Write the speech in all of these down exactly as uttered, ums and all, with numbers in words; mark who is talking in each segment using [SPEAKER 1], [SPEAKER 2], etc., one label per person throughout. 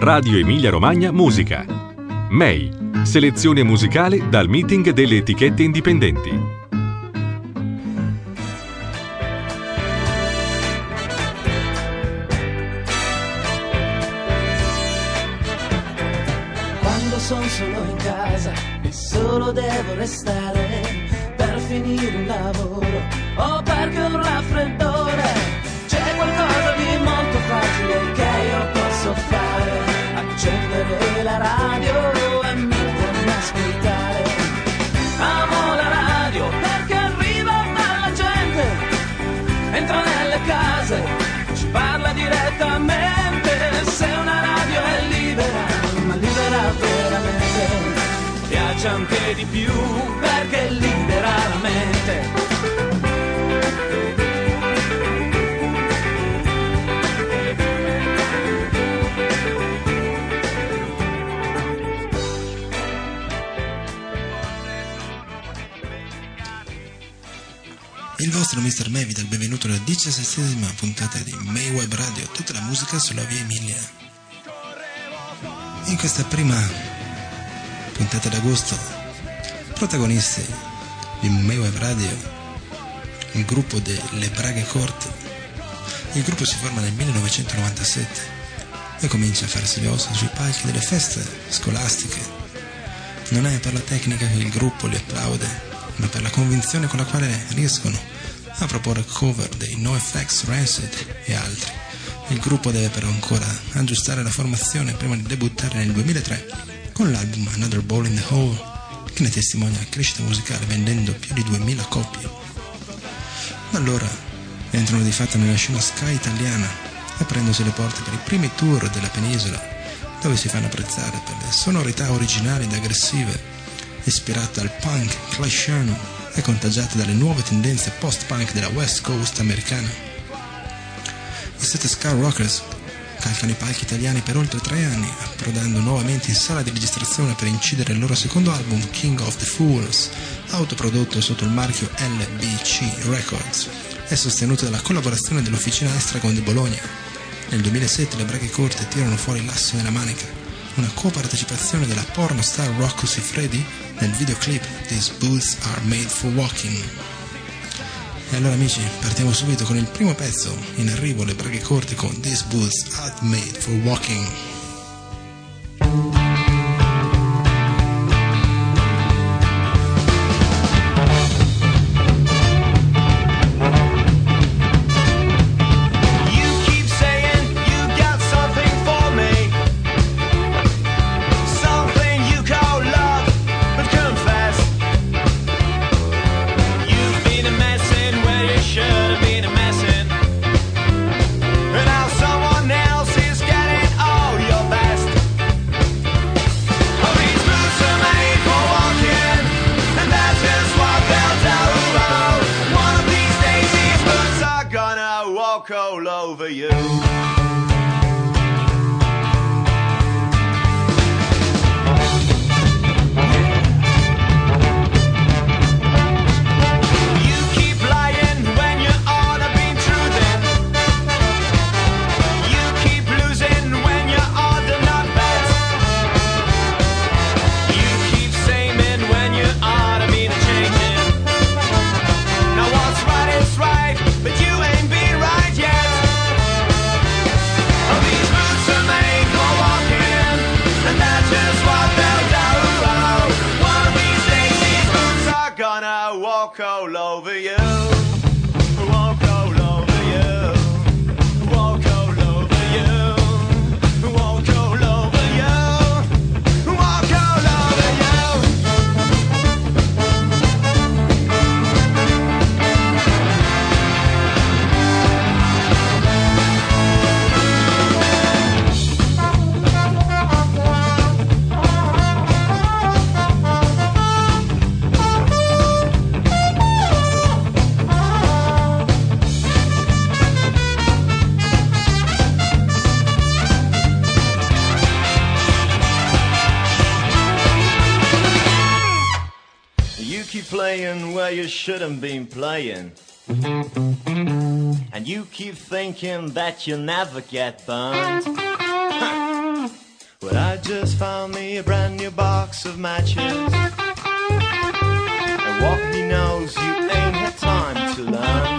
[SPEAKER 1] Radio Emilia Romagna Musica. M E I, selezione musicale dal meeting delle etichette indipendenti.
[SPEAKER 2] Quando sono solo in casa e solo devo restare per finire un lavoro o perché ho un raffreddore, c'è qualcosa di molto facile che io posso fare: accendere la radio e mettermi a ascoltare. Amo la radio perché arriva dalla gente, entra nelle case, ci parla direttamente. Se una radio è libera, ma libera veramente, piace anche di più perché libera la mente.
[SPEAKER 3] Il vostro mister May vi dà il benvenuto alla diciassettesima puntata di May Web Radio, tutta la musica sulla via Emilia. In questa prima puntata d'agosto, protagonisti di May Web Radio, il gruppo delle Braghe Corte. Il gruppo si forma nel millenovecentonovantasette e comincia a farsi le ossa sui palchi delle feste scolastiche. Non è per la tecnica che il gruppo li applaude, ma per la convinzione con la quale riescono a proporre cover dei NoFX, Rancid e altri. Il gruppo deve però ancora aggiustare la formazione prima di debuttare nel duemilatré con l'album Another Ball in the Hole, che ne testimonia la crescita musicale vendendo più di duemila copie. Da allora entrano di fatto nella scena ska italiana, aprendosi le porte per i primi tour della penisola, dove si fanno apprezzare per le sonorità originali ed aggressive, ispirate al punk clashiano e contagiate dalle nuove tendenze post-punk della West Coast americana. I sette Ska Rockers calcano i palchi italiani per oltre tre anni, approdando nuovamente in sala di registrazione per incidere il loro secondo album King of the Fools, autoprodotto sotto il marchio L B C Records e sostenuto dalla collaborazione dell'Officina Estragon di Bologna. Nel duemilasette le Braghe Corte tirano fuori l'asso nella manica, una copartecipazione della pornostar Rocco Siffredi nel videoclip These Boots Are Made for Walking. E allora amici, partiamo subito con il primo pezzo. In arrivo le Braghe Corte con These Boots Are Made for Walking.
[SPEAKER 4] All over you. Walk all over you. Walk all over you. Walk all over you. Walk all over you. Walk all over you. Playing where you shouldn't been playing, and you keep thinking that you'll never get burned. Well, I just found me a brand new box of matches, and what he knows you ain't had time to learn.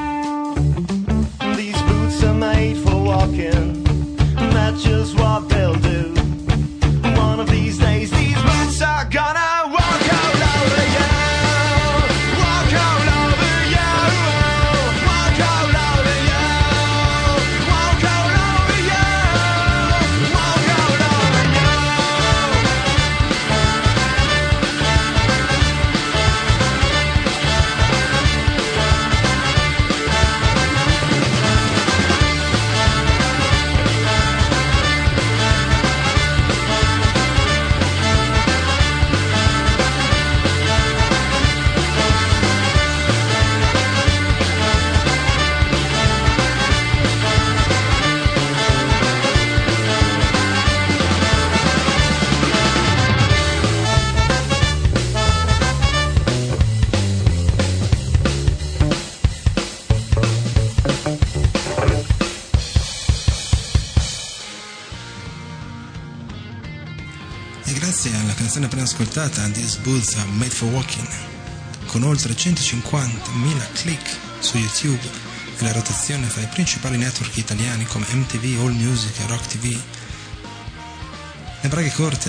[SPEAKER 4] These boots are made for walking, and that's just what they'll do. One of these days these boots are gonna walk all over you. Walk all over you. Walk all over you. Walk all over you. Walk all over you.
[SPEAKER 3] Grazie alla canzone appena ascoltata, These Boots Are Made for Walking, con oltre centocinquantamila click su YouTube e la rotazione fra i principali network italiani come M T V, All Music e Rock T V, le braghe corte,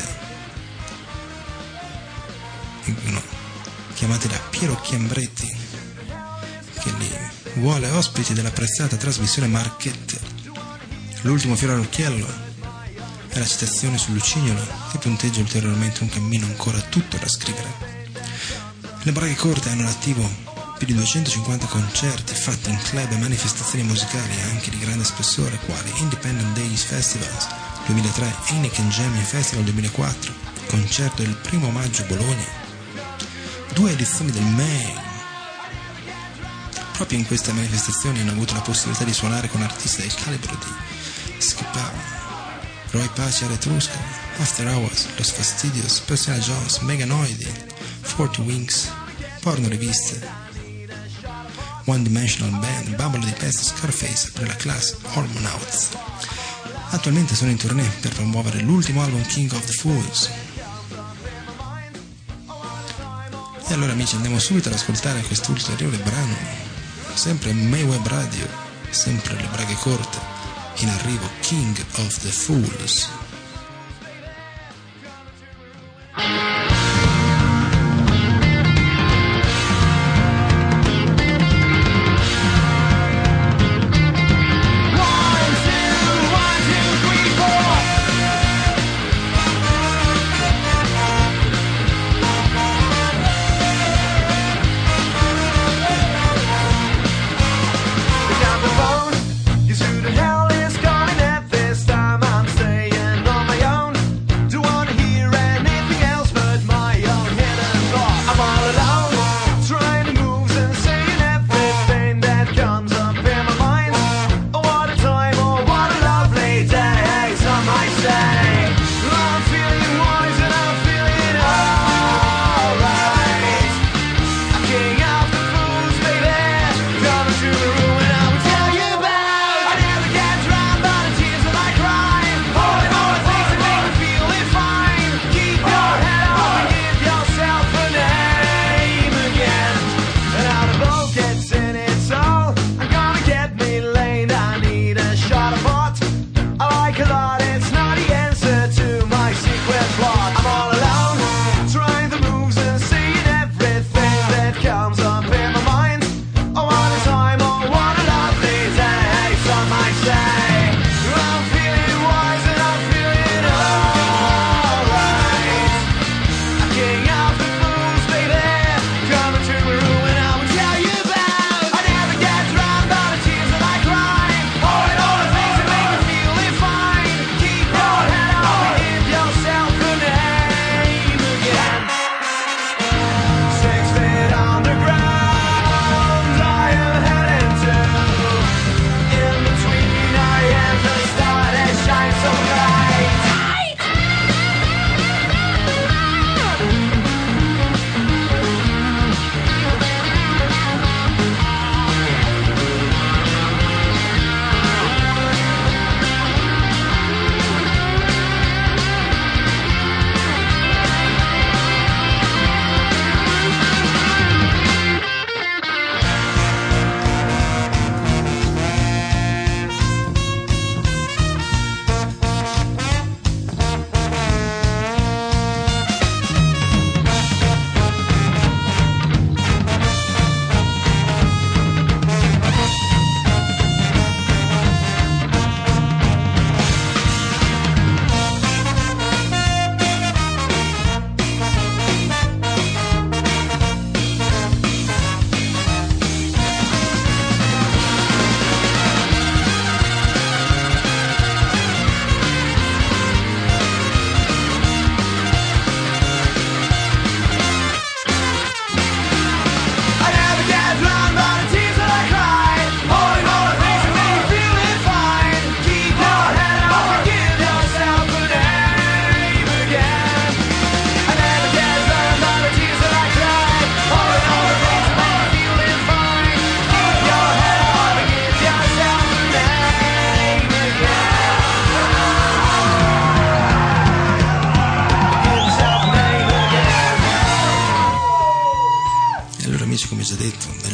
[SPEAKER 3] no, chiamate da Piero Chiambretti, che li vuole ospiti dell'apprezzata trasmissione Marchette. L'ultimo fiore all'occhiello è la citazione sul Lucignolo, che punteggia ulteriormente un cammino ancora tutto da scrivere. Le braghe corte hanno all'attivo più di duecentocinquanta concerti fatti in club e manifestazioni musicali anche di grande spessore, quali Independent Days Festivals duemilatré, Heineken Jamming Festival duemilaquattro, concerto del primo maggio a Bologna, due edizioni del May. Proprio in queste manifestazioni hanno avuto la possibilità di suonare con artisti del calibro di Skipper, Roy Pace, Etrusca, After Hours, Los Fastidios, Persona Jones, Meganoidi, Forty Wings, Porno Riviste, One Dimensional Band, Babolo di Peste, Scarface, per la classe Hormonauts. Attualmente sono in tournée per promuovere l'ultimo album King of the Fools. E allora amici, andiamo subito ad ascoltare quest'ulteriore brano, sempre May Web Radio, sempre le braghe corte. In arrivo King of the Fools.
[SPEAKER 4] Pick up the phone, you shoot the hell is coming at this time. I'm saying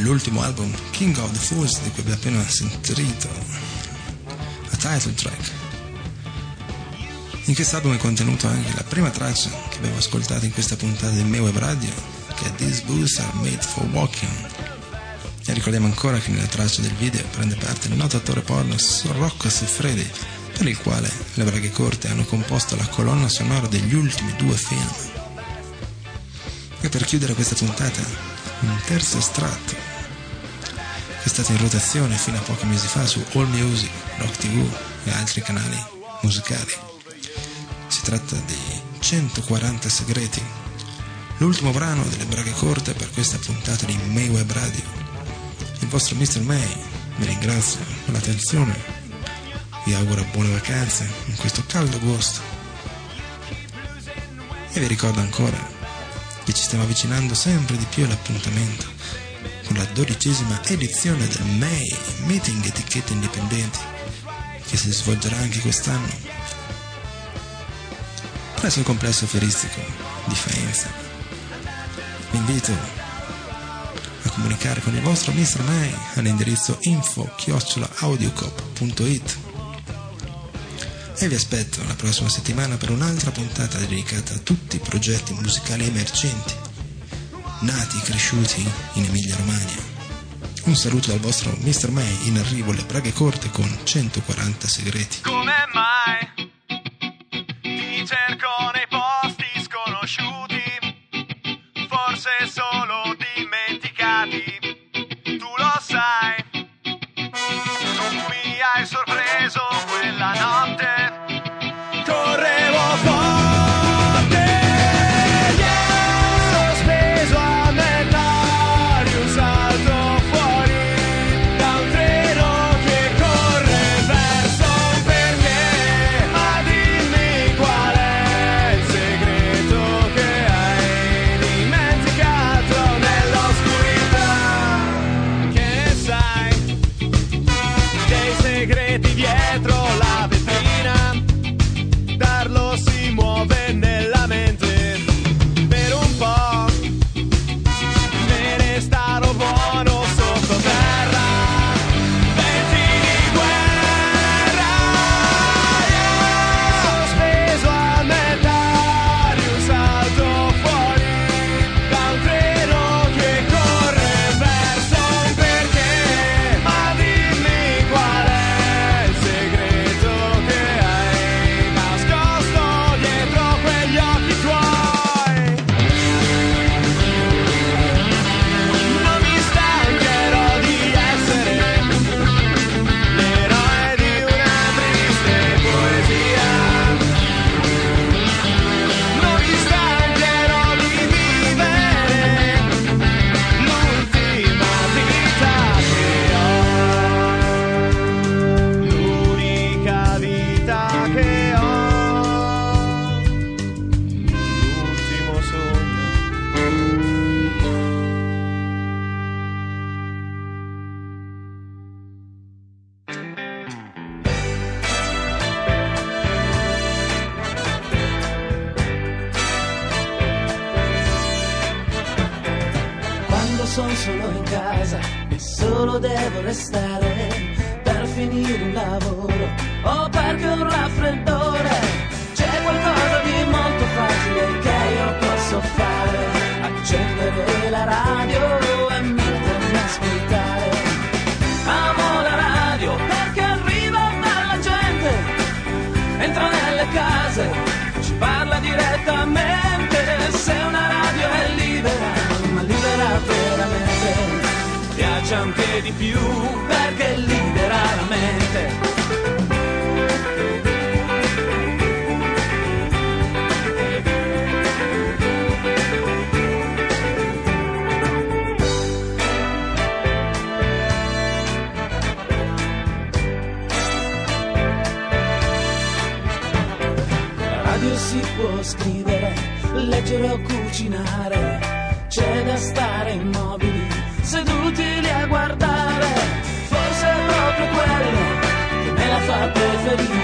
[SPEAKER 3] dell'ultimo album King of the Fools, di cui abbiamo appena sentito la title track. In quest'album è contenuto anche la prima traccia che abbiamo ascoltato in questa puntata di May Web Radio, che è These Boots Are Made for Walking. E ricordiamo ancora che nella traccia del video prende parte il noto attore porno Rocco Siffredi, per il quale le Braghe Corte hanno composto la colonna sonora degli ultimi due film. E per chiudere questa puntata, un terzo estratto che è stato in rotazione fino a pochi mesi fa su All Music, Rock tivù e altri canali musicali. Si tratta di centoquaranta segreti, l'ultimo brano delle Braghe Corte per questa puntata di May Web Radio. Il vostro mister May vi ringrazio per l'attenzione, vi auguro buone vacanze in questo caldo agosto e vi ricordo ancora che ci stiamo avvicinando sempre di più all'appuntamento con la dodicesima edizione del May Meeting Etichette Indipendenti, che si svolgerà anche quest'anno presso il complesso fieristico di Faenza. Vi invito a comunicare con il vostro mister May all'indirizzo info chiocciola audiocop punto it e vi aspetto la prossima settimana per un'altra puntata dedicata a tutti i progetti musicali emergenti nati e cresciuti in Emilia Romagna. Un saluto dal vostro mister May, in arrivo alle Braghe Corte con centoquaranta segreti.
[SPEAKER 4] Come mai ti cerco nei posti sconosciuti, forse solo dimenticati, tu lo sai, tu mi hai sorpreso quella notte, correvo forte, yeah, sospeso a metà di un salto fuori da un treno che corre verso un perché, ma dimmi qual è il segreto che hai dimenticato nell'oscurità, che sai dei segreti dietro la vetrina, darlo si muove nella mente, per un po' ne restarò buono sottoterra, venti di guerra, yeah, sospeso a metà di un salto fuori da un treno che corre verso un perché, ma dimmi qual è il segreto che hai nascosto dietro quegli occhi tuoi. Non mi stancherò di essere l'eroe di una triste poesia, non mi stancherò di vivere l'ultima vita che ho, l'unica vita che ho, l'ultimo sogno.
[SPEAKER 2] Quando son solo in casa e solo devo restare per finire un lavoro o perché ho un raffreddore, c'è qualcosa di molto facile che io posso fare: accendere la radio e mettermi a ascoltare. Amo la radio perché arriva dalla gente, entra nelle case, ci parla direttamente. Se una radio è libera, ma libera veramente, piace anche di più perché libera la mente. La radio si può scrivere, leggere o cucinare, c'è da stare immobili, seduti lì a guardare. Forse è proprio quello che me la fa preferire